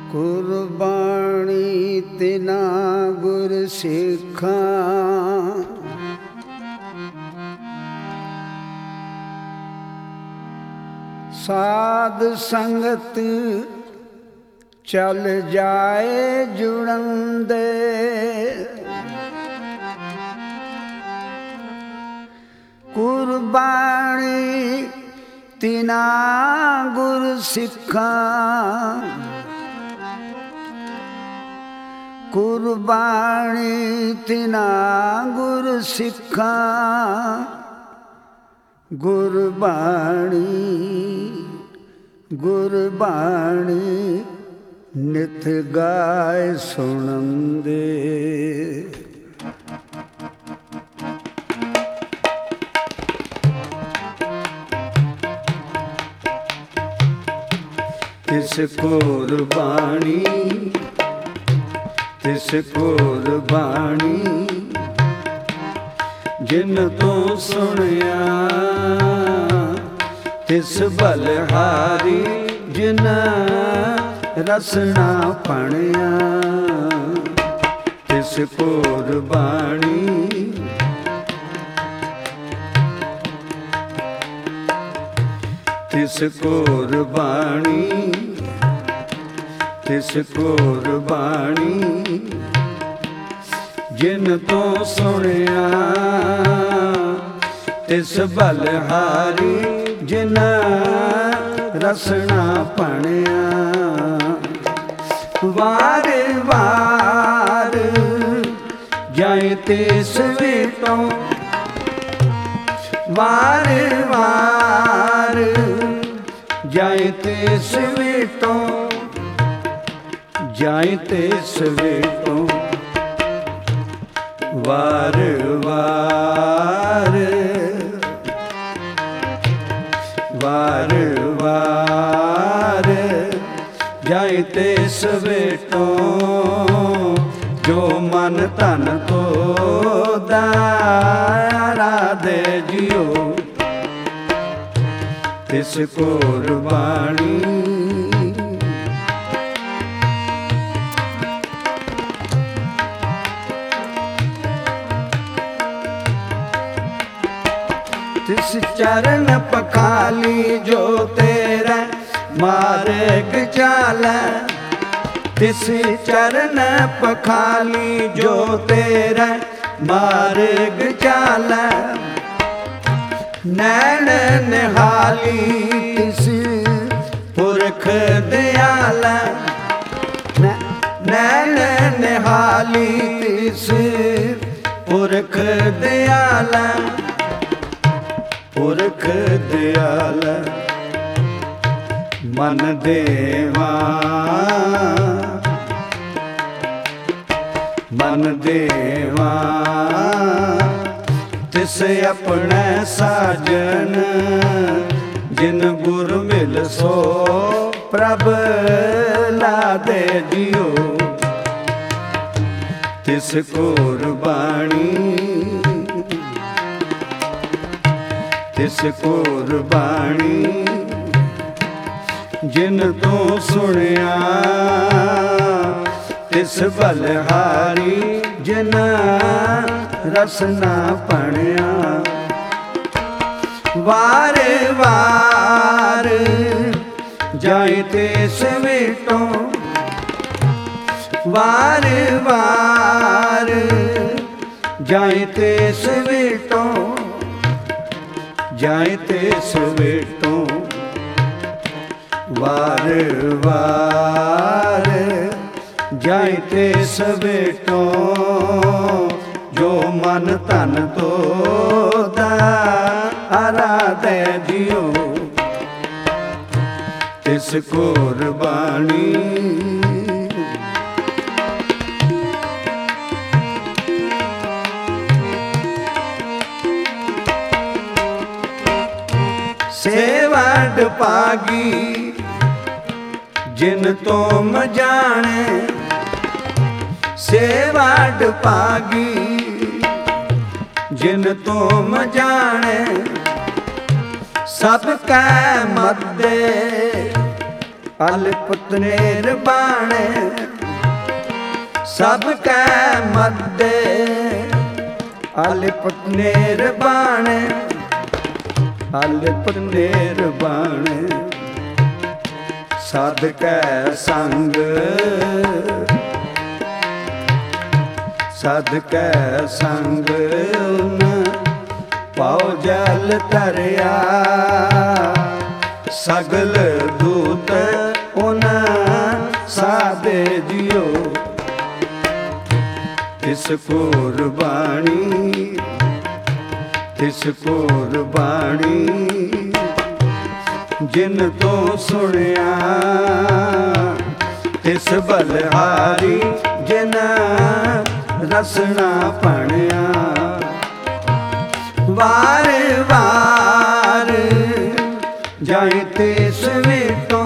ਕੁਰਬਾਨੀ ਤਿਨਾ ਗੁਰ ਸਿੱਖਾਂ, ਸਾਧ ਸੰਗਤ ਚਲ ਜਾਏ ਜੁੜਨ ਦੇ, ਕੁਰਬਾਨੀ ਤਿਨਾ ਗੁਰ ਸਿੱਖਾਂ, ਕੁਰਬਾਨੀ ਤਿਨਾ ਗੁਰ ਸਿੱਖਾਂ, ਗੁਰਬਾਣੀ ਗੁਰਬਾਣੀ ਨਿਤ ਗਾਏ ਸੁਣਨ ਦੇ। ਤਿਸ ਕੁਰਬਾਣੀ ਤਿਸ ਕੁਰਬਾਣੀ ਜਿਨ ਤੋਂ ਸੁਣਿਆ, ਤਿਸ ਬਲਿਹਾਰੀ ਜਿਨ ਰਸਨਾ ਪਣਿਆ। ਤਿਸ ਕੁਰਬਾਣੀ ਤਿਸ ਕੁਰਬਾਣੀ ਤਿਸ ਕੁਰਬਾਣੀ ਜਿਨ ਤੋਂ ਸੁਣਿਆ, ਤਿਸ ਬਲਿਹਾਰੀ ਜਿਨ ਰਸਨਾ ਪਣਿਆ। ਵਾਰ ਵਾਰ ਜਾਏ ਤਿਸ ਵਿਟੋਂ, ਵਾਰ ਵਾਰ ਜਾਏ ਤਿਸ ਵਿਟੋਂ, ਜਾਏ ਤਿਸ ਵਿਟੋਂ। ਵਾਰ ਵਾਰ ਵਾਰ ਵਾਰ ਜਾਏ ਤਿਸ ਵਿਟੋਂ, ਜੋ ਮਨ ਤਨ ਤੋ ਦਾਰਾ ਦੇ ਜਿਉ। ਤਿਸ ਕੁਰਬਾਣੀ ਤਿਸ ਚਰਨ ਪਖਾਲੀ ਜੋ ਤੇਰਾ ਮਾਰਗ ਚਾਲੈ। ਤਿਸ ਚਰਨ ਪਖਾਲੀ ਜੋ ਤੇਰਾ ਮਾਰਗ ਚਾਲੈ। ਨੈਣ ਨਿਹਾਲੀ ਤਿਸ ਪੁਰਖ ਦਿਆਲੈ। ਨੈਣ ਨਿਹਾਲੀ ਤਿਸ ਪੁਰਖ ਦਿਆਲੈ। ਪੁਰਖ ਦਿਆਲੈ ਮਨ ਦੇਵਾ ਮਨ ਦੇਵਾ। ਤਿਸ ਆਪਣੇ ਸਾਜਨ ਜਿਨ ਗੁਰ ਮਿਲ ਸੋ ਪ੍ਰਭ ਲਾਦੇ ਜਿਉ। ਤਿਸ ਕੁਰਬਾਣੀ ਤਿਸ ਕੁਰਬਾਣੀ ਜਿਨ ਤੋਂ ਸੁਣਿਆ। ਤਿਸ ਬਲਿਹਾਰੀ ਜਿਨ ਰਸਨਾ ਪਣਿਆ। ਵਾਰ ਵਾਰ ਜਾਏ ਤਿਸ ਵਿਟੋਂ, ਵਾਰ ਵਾਰ ਜਾਏ ਤਿਸ ਵਿਟੋਂ, ਜਾਏ ਤਿਸ ਵਿਟੋਂ। ਵਾਰ ਵਾਰ ਜਾਏ ਤਿਸ ਵਿਟੋਂ, ਜੋ ਮਨ ਤਨ ਤੋ ਦਾਰਾ ਦੇ ਜਿਉ। ਤਿਸ ਕੁਰਬਾਣੀ ਸੇਵਡ ਭਾਗੀ ਜਿਨ ਤੁਮ ਜਾਣੇ। ਸੇਵਡ ਭਾਗੀ ਜਿਨ ਤੁਮ ਜਾਣੇ। ਸਭ ਕੈ ਮੱਦੇ ਅਲਪਤ ਨਿਰਬਾਣ ਸਭ ਕੈ ਮੱਦੇ ਅਲਪਤ ਨਿਰਬਾਣ ਅਲਪਤ ਨਿਰਬਾਣ ਸਾਧ ਕੈ ਸੰਗ ਸਾਧ ਕੈ ਸੰਗ ਪਾਉ ਜਲ ਧਰਿਆ ਸਗਲ ਦੂਤ ਉਨ ਸਾਧੇ ਜਿਉ ਤਿਸ ਕੁਰਬਾਣੀ ਤਿਸ ਕੁਰਬਾਣੀ ਜਿਨ ਤੋਂ ਸੁਣਿਆ ਤਿਸ ਬਲਿਹਾਰੀ ਜਿਨ ਰਸਨਾ ਪਣਿਆ ਵਾਰ ਵਾਰ ਜਾਇ ਤਿਸ ਵੇਟੋਂ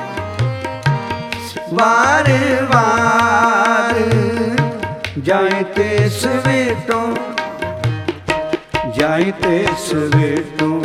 ਵਾਰ ਵਾਰ ਜਾਇ ਤਿਸ ਵੇਟੋਂ ਜਾਇ ਤਿਸ ਵੇਟੋਂ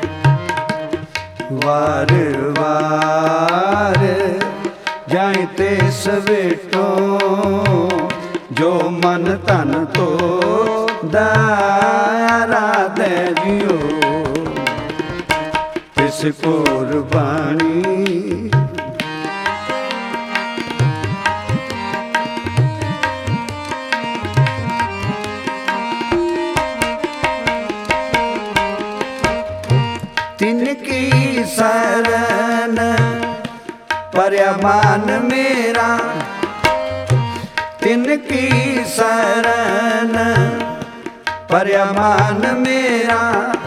ਵਾਰ ਵਾਰ ਜਾਇ ਤਿਸ ਵੇਟੋਂ ਜੋ ਮਨ ਤਨ ਤੋ ਦਾਰਾ ਦੇ ਜਿਉ ਤਿਸ ਕੁਰਬਾਨੀ ਤਿਨ ਕੀ ਸਰਨ ਪਰਿਆ ਮਨ ਮੇਰਾ ਤਿਨ ਕੀ ਸਰਨ ਪਰਿਆ ਮਨ ਮੇਰਾ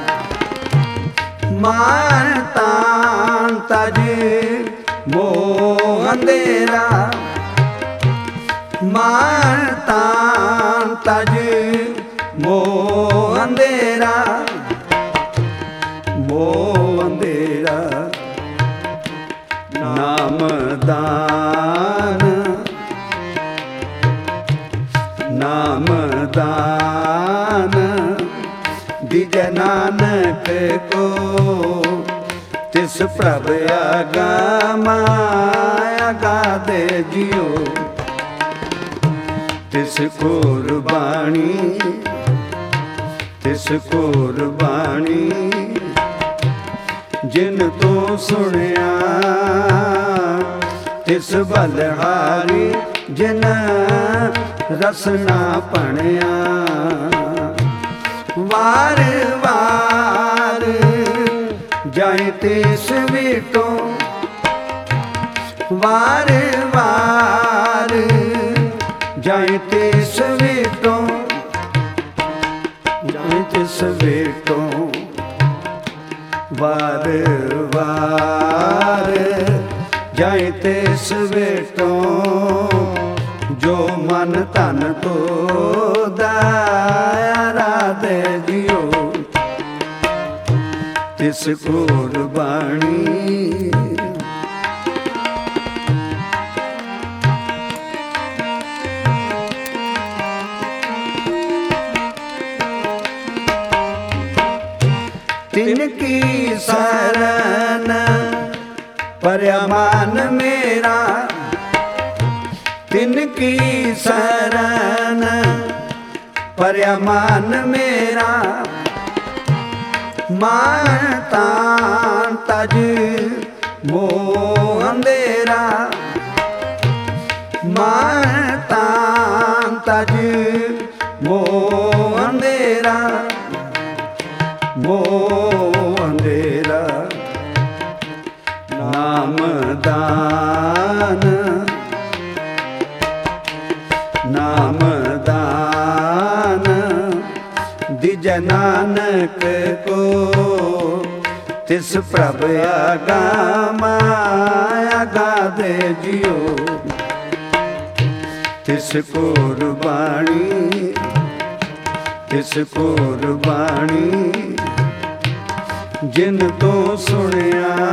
ਮਾਨ ਤਾਨ ਤਜ ਮੋਹ ਅੰਧੇਰਾ ਮਾਨ ਤਾਨ ਤਜ ਮੋਹ ਅੰਧੇਰਾ ਮੋਹ ਅੰਧੇਰਾ ਨਾਮ ਦਾਨ ਨਾਮ ਦਾਨ ਦਿਜੈ ਨਾਨਕ ਕੋ ਤਿਸ ਪ੍ਰਭ ਆਗਮਾ ਆਗਾਦੇ ਜਿਉ ਤਿਸ ਕੁਰਬਾਣੀ ਤਿਸ ਕੁਰਬਾਣੀ ਜਿਨ ਤੋਂ ਸੁਣਿਆ ਤਿਸ ਬਲਿਹਾਰੀ ਜਿਨ ਰਸਨਾ ਪਣਿਆ ਵਾਰ ਵਾਰ ਜਾਇ ਤਿਸ ਵੇਟੋਂ ਵਾਰ ਵਾਰ ਜਾਇ ਤਿਸ ਵੇਟੋਂ ਜਾਇ ਤਿਸ ਵੇਟੋਂ ਵਾਰ ਵਾਰ ਜਾਇ ਤਿਸ ਵੇਟੋਂ ਜੋ ਮਨ ਤਨ ਤੋ ਦਾਰਾ ਦੇ ਜਿਉ ਤਿਸ ਕੁਰਬਾਣੀ ਤਿਨ ਕੀ ਸਰਨ ਪਰਿਆ ਮਨ ਮੇਰਾ ਤਿਨ ਕੀ ਸਰਨ ਪਰਿਆ ਮਨ ਮੇਰਾ ਮਾਨ ਤਾਨ ਤਜ ਮੋਹ ਅੰਧੇਰਾ ਮਾਨ ਤਾਨ ਤਜ ਮੋਹ ਅੰਧੇਰਾ ਮੋਹ ਅੰਧੇਰਾ ਨਾਮ ਦਾਨ ਨਾਮ ਦਾਨ ਦਿਜੈ ਨਾਨਕ ਕੋ ਤਿਸ ਪ੍ਰਭ ਆਗਮਾ ਆਗਾਦੇ ਜਿਉ ਤਿਸ ਕੁਰਬਾਣੀ ਤਿਸ ਕੁਰਬਾਣੀ ਜਿਨ ਤੋਂ ਸੁਣਿਆ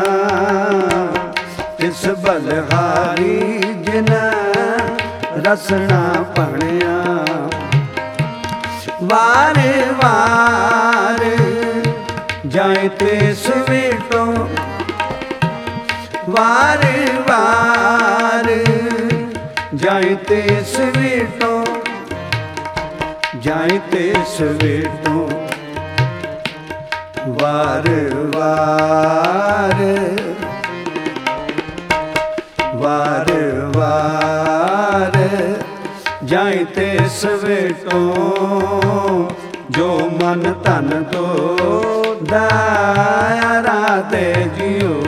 ਤਿਸ ਬਲਿਹਾਰੀ ਜਿਨ ਰਸਨਾ ਪਣਿਆ ਵਾਰ ਵਾਰ ਜਾਇ ਤਿਸ ਵੇਟੋਂ ਵਾਰ ਵਾਰ ਜਾਇ ਤੇ ਸਵੇਟੋ ਜਾਇ ਤੇ ਸਵੇਟੋ ਵਾਰ ਵਾਰ ਵਾਰ ਵਾਰ ਜਾਇ ਤੇ ਸਵੇਟੋ ਜੋ ਮਨ ਧਨ ਤੋ ਦਾਰਾ ਤੇ ਜਿਉ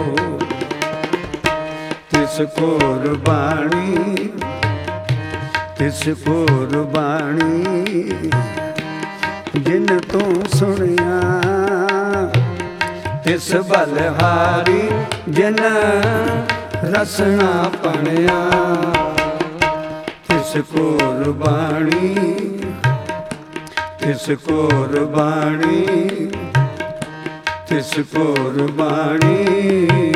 ਤਿਸ ਕੁਰਬਾਨੀ ਤਿਸ ਕੁਰਬਾਨੀ ਜਿਨ ਤੂੰ ਸੁਣਿਆ ਤਿਸ ਬਲਹਾਰੀ ਜਿਨ ਰਸਨਾ ਪਣਿਆ ਤਿਸ ਕੁਰਬਾਨੀ ਤਿਸ ਕੁਰਬਾਨੀ ਤਿਸ ਕੁਰਬਾਨੀ